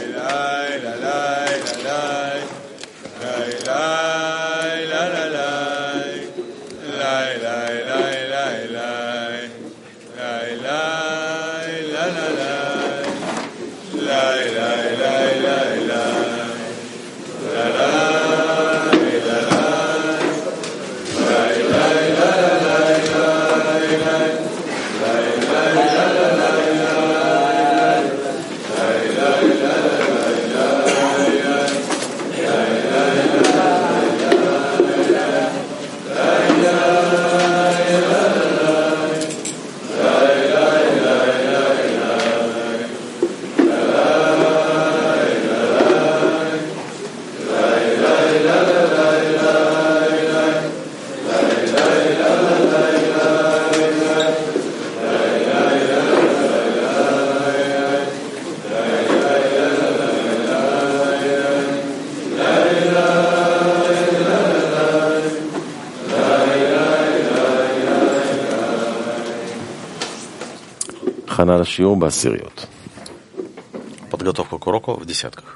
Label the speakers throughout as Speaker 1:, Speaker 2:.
Speaker 1: Подготовка к уроку в десятках.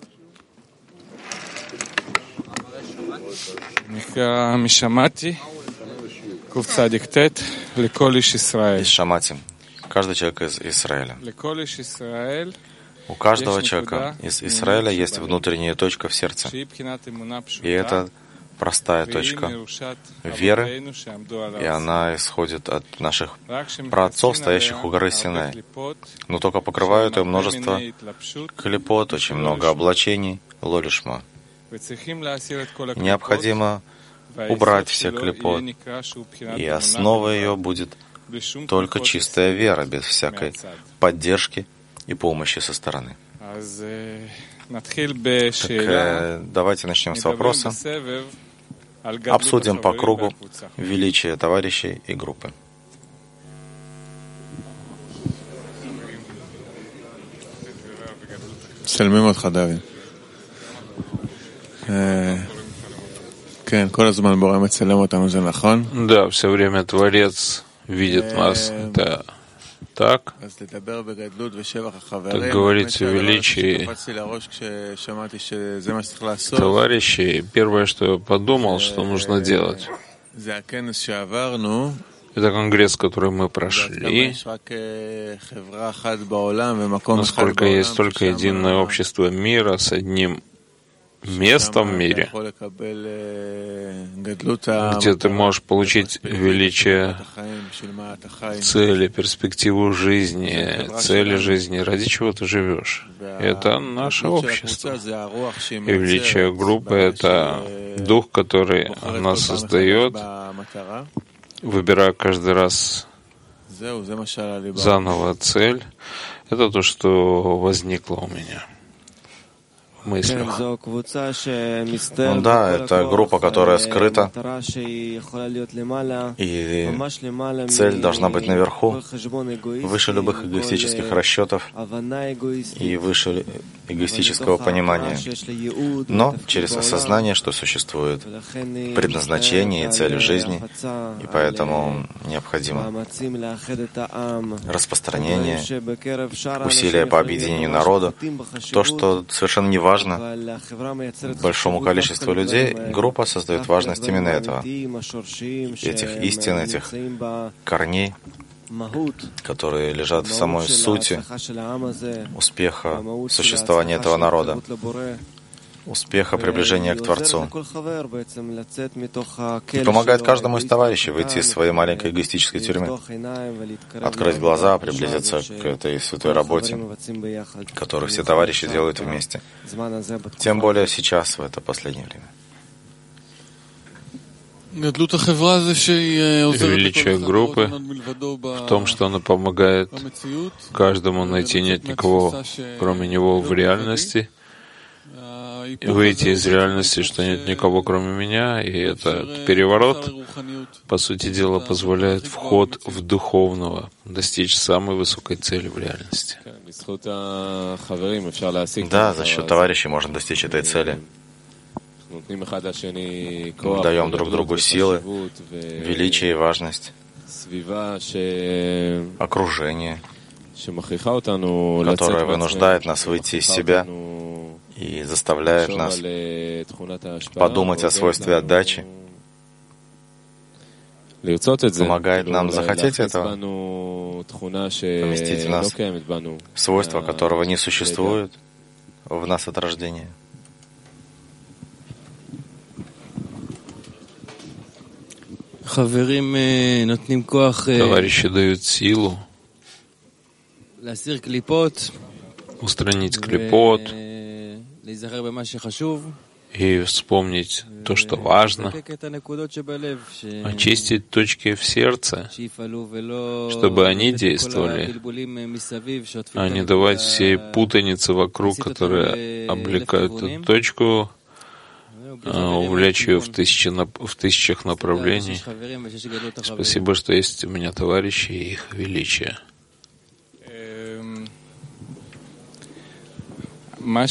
Speaker 1: Из Шамати. Каждый человек из Израиля. У каждого человека из Израиля есть внутренняя точка в сердце. И это простая точка веры, и она исходит от наших праотцов, стоящих у горы Синай. Но только покрывают ее множество клипот, очень много облачений, лолишма. Необходимо убрать все клипот, и основой ее будет только чистая вера, без всякой поддержки и помощи со стороны. Так, давайте начнем с вопроса. Обсудим по кругу величие товарищей и группы.
Speaker 2: Да, все время Творец видит нас. Это так. Так говорить о величии товарищей. Первое, что я подумал, что нужно делать. Это конгресс, который мы прошли. Насколько есть только единое общество мира с одним местом в мире, где ты можешь получить величие, цели, перспективу жизни, цели жизни, ради чего ты живешь. Это наше общество. И величие группы — это дух, который нас создает, выбирая каждый раз заново цель. Это то, что возникло у меня в мыслях.
Speaker 1: Ну да, это группа, которая скрыта, и цель должна быть наверху, выше любых эгоистических расчетов и выше эгоистического понимания, но через осознание, что существует предназначение и цель в жизни, и поэтому необходимо распространение, усилия по объединению народа, то, что совершенно не важно большому количеству людей, группа создает важность именно этого, этих истин, этих корней, которые лежат в самой сути успеха существования этого народа, успеха приближения к Творцу. И помогает каждому из товарищей выйти из своей маленькой эгоистической тюрьмы, открыть глаза, приблизиться к этой святой работе, которую все товарищи делают вместе. Тем более сейчас, в это последнее время.
Speaker 2: Величие группы в том, что она помогает каждому найти нет никого, кроме него, в реальности, выйти из реальности, что нет никого, кроме меня, и этот переворот, по сути дела, позволяет вход в духовного, достичь самой высокой цели в реальности.
Speaker 1: Да, за счет товарищей можно достичь этой цели. Даем друг другу силы, величие и важность, окружение, которая вынуждает нас выйти из себя и заставляет нас подумать о свойстве отдачи, помогает нам захотеть этого, поместить в нас свойство, которого не существует в нас от рождения.
Speaker 2: Товарищи дают силу устранить клипот и вспомнить то, что важно, очистить точки в сердце, чтобы они действовали, а не давать всей путанице вокруг, которая облекает эту точку, увлечь ее в тысячах направлений. Спасибо, что есть у меня товарищи и их величие.
Speaker 1: То,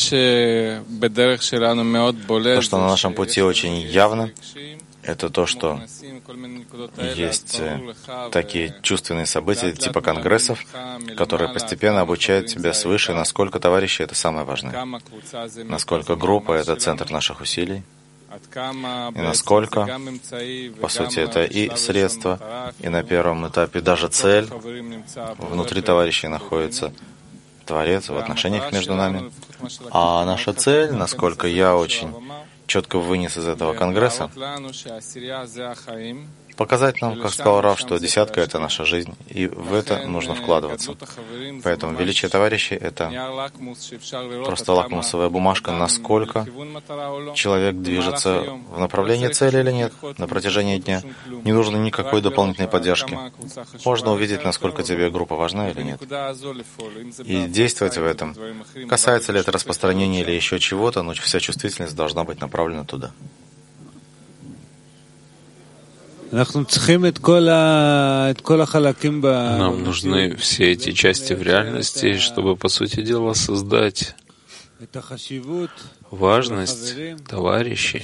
Speaker 1: что на нашем пути очень явно, это то, что есть такие чувственные события типа конгрессов, которые постепенно обучают тебя свыше, насколько товарищи — это самое важное, насколько группа — это центр наших усилий, и насколько, по сути, это и средство, и на первом этапе даже цель. Внутри товарищей находится Творец в отношениях между нами. А наша цель, насколько я очень четко вынес из этого конгресса, показать нам, как сказал Рав, что десятка — это наша жизнь, и в это нужно вкладываться. Поэтому величие товарищей — это просто лакмусовая бумажка, насколько человек движется в направлении цели или нет на протяжении дня. Не нужно никакой дополнительной поддержки. Можно увидеть, насколько тебе группа важна или нет. И действовать в этом. Касается ли это распространения или еще чего-то, но вся чувствительность должна быть направлена туда.
Speaker 2: Нам нужны все эти части в реальности, чтобы, по сути дела, создать важность товарищей,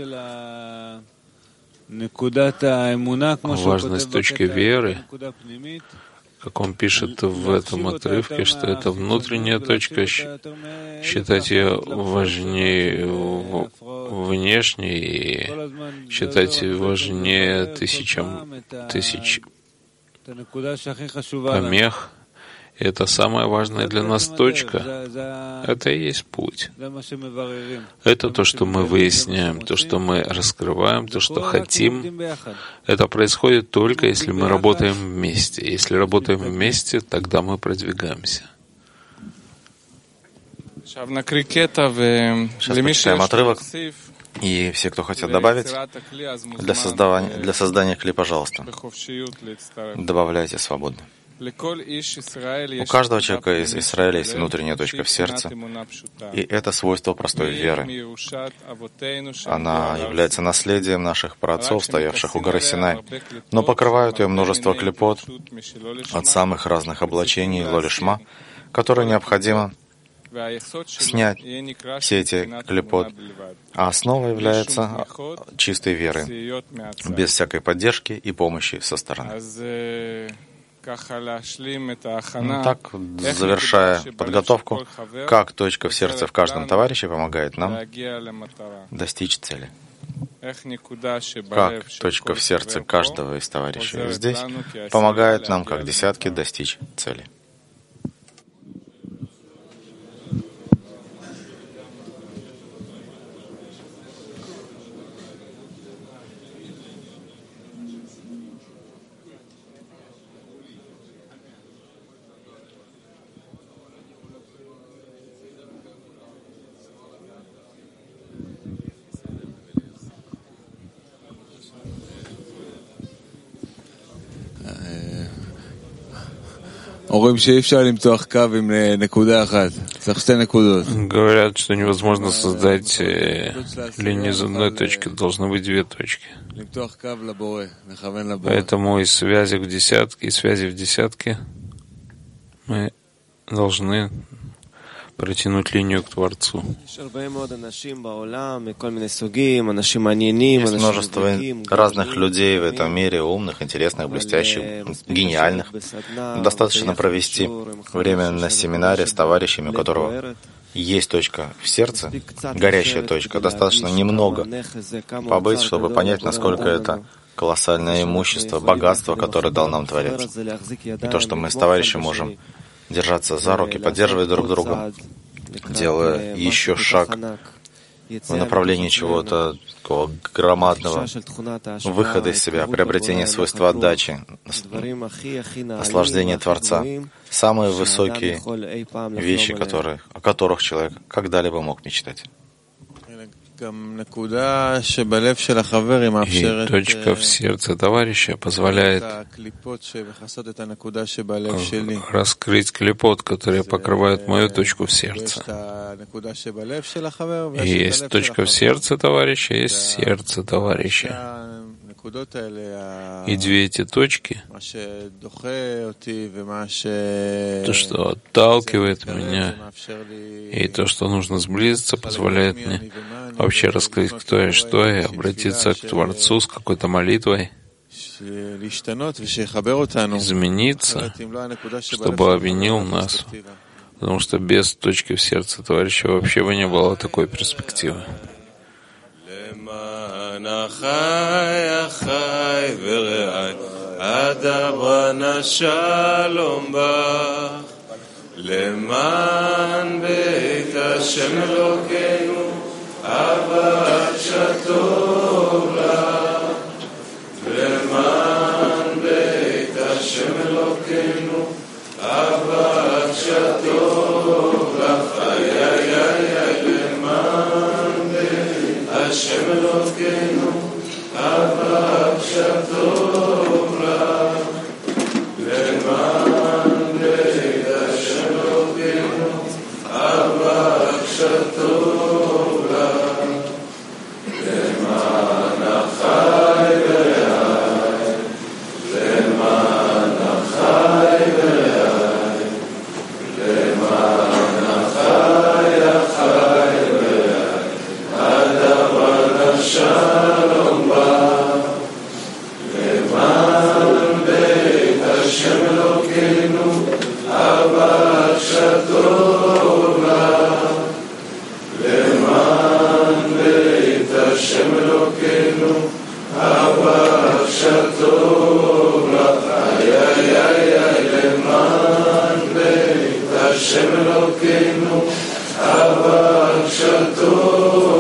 Speaker 2: важность точки веры, как он пишет в этом отрывке, что это внутренняя точка, считать ее важнее внешней и считать важнее тысяч помех. И это самая важная для нас точка. Это и есть путь. Это то, что мы выясняем, то, что мы раскрываем, то, что хотим. Это происходит только, если мы работаем вместе. Если работаем вместе, тогда мы продвигаемся.
Speaker 1: Сейчас почитаем отрывок. И все, кто хотят добавить, для создания клипа, пожалуйста, добавляйте свободно. У каждого человека из Израиля есть внутренняя точка в сердце, и это свойство простой веры. Она является наследием наших праотцов, стоявших у горы Синай, но покрывают ее множество клипот от самых разных облачений лолишма, которые необходимо снять все эти клипот. А основа является чистой верой, без всякой поддержки и помощи со стороны. Так, завершая подготовку, как точка в сердце в каждом товарище помогает нам достичь цели. Как точка в сердце каждого из товарищей здесь помогает нам, как десятки, достичь цели.
Speaker 2: Говорят, что невозможно создать линию из одной точки, должны быть две точки. Поэтому из связи в десятке мы должны протянуть линию к Творцу.
Speaker 1: Есть множество разных людей в этом мире, умных, интересных, блестящих, гениальных. Достаточно провести время на семинаре с товарищами, у которого есть точка в сердце, горящая точка. Достаточно немного побыть, чтобы понять, насколько это колоссальное имущество, богатство, которое дал нам Творец. И то, что мы с товарищем можем держаться за руки, поддерживать друг друга, делая еще шаг в направлении чего-то такого громадного, выхода из себя, приобретения свойства отдачи, наслаждения Творца. Самые высокие вещи, о которых человек когда-либо мог мечтать.
Speaker 2: И точка в сердце товарища позволяет раскрыть клипот, который покрывает мою точку в сердце. И есть точка в сердце товарища, есть сердце товарища. И две эти точки, то, что отталкивает меня, и то, что нужно сблизиться, позволяет мне вообще раскрыть, кто я, что я, обратиться к Творцу с какой-то молитвой, измениться, чтобы объединил нас, потому что без точки в сердце товарища вообще бы не было такой перспективы.
Speaker 3: החי החי ורעי אדברה שלום בך למען בית השם אלוקינו אהבת שטוב לך למען בית השם אלוקינו אהבת שטוב לך איי איי איי למען בית השם אלוקינו אהבת שטוב לך למען בית השם אלוקינו אהבת שטוב לך למען החי ורעי למען החי ורעי למען החי החי ורעי אדברה שלום בך למען בית השם אלוקינו אהבת שטוב לך למען בית השם אלוקינו אהבת שטוב לך איי איי איי איי למען בית השם אלוקינו אהבת שטוב